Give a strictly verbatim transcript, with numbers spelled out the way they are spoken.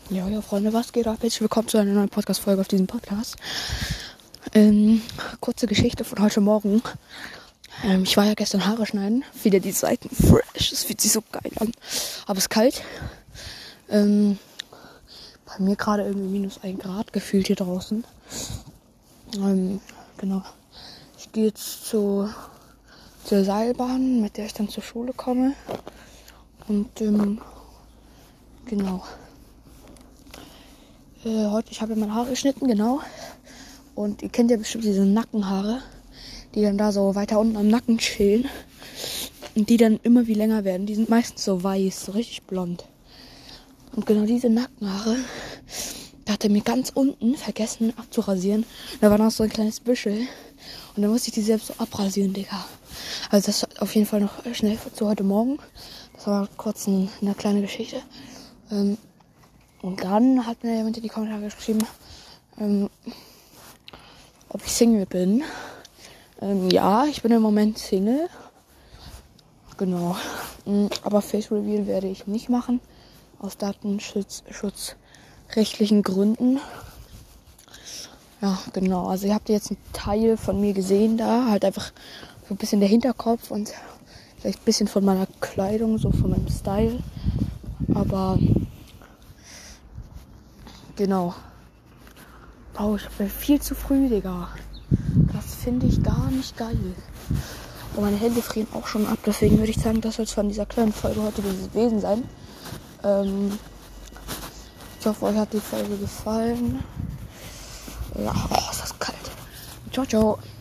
Ja, ja, Freunde, was geht ab? Herzlich willkommen zu einer neuen Podcast-Folge auf diesem Podcast. Ähm, kurze Geschichte von heute Morgen. Ähm, ich war ja gestern Haare schneiden. Wieder die Seiten fresh. Das fühlt sich so geil an. Aber es ist kalt. Ähm, bei mir gerade irgendwie minus ein Grad gefühlt hier draußen. Ähm, genau. Ich gehe jetzt zu, zur Seilbahn, mit der ich dann zur Schule komme. Und, ähm, genau. Äh, heute, ich habe ja meine Haare geschnitten, genau. Und ihr kennt ja bestimmt diese Nackenhaare, die dann da so weiter unten am Nacken chillen. Und die dann immer wie länger werden. Die sind meistens so weiß, so richtig blond. Und genau diese Nackenhaare, da hat er mir ganz unten vergessen abzurasieren. Da war noch so ein kleines Büschel. Und dann musste ich die selbst so abrasieren, Digga. Also das war auf jeden Fall noch schnell zu heute Morgen. Das war kurz ein, eine kleine Geschichte. Ähm, und dann hat mir jemand in die Kommentare geschrieben, ähm, ob ich Single bin. Ähm, ja, ich bin im Moment Single. Genau. Aber Face Reveal werde ich nicht machen. Aus datenschutzrechtlichen Gründen. Ja, genau. Also ihr habt jetzt einen Teil von mir gesehen da. Halt einfach so ein bisschen der Hinterkopf und vielleicht ein bisschen von meiner Kleidung, so von meinem Style. Aber genau. Oh, ich bin viel zu früh, Digga. Das finde ich gar nicht geil. Und meine Hände frieren auch schon ab. Deswegen würde ich sagen, das soll es von dieser kleinen Folge heute gewesen sein. Ähm, ich hoffe, euch hat die Folge gefallen. Ja, oh, ist das kalt. Ciao, ciao.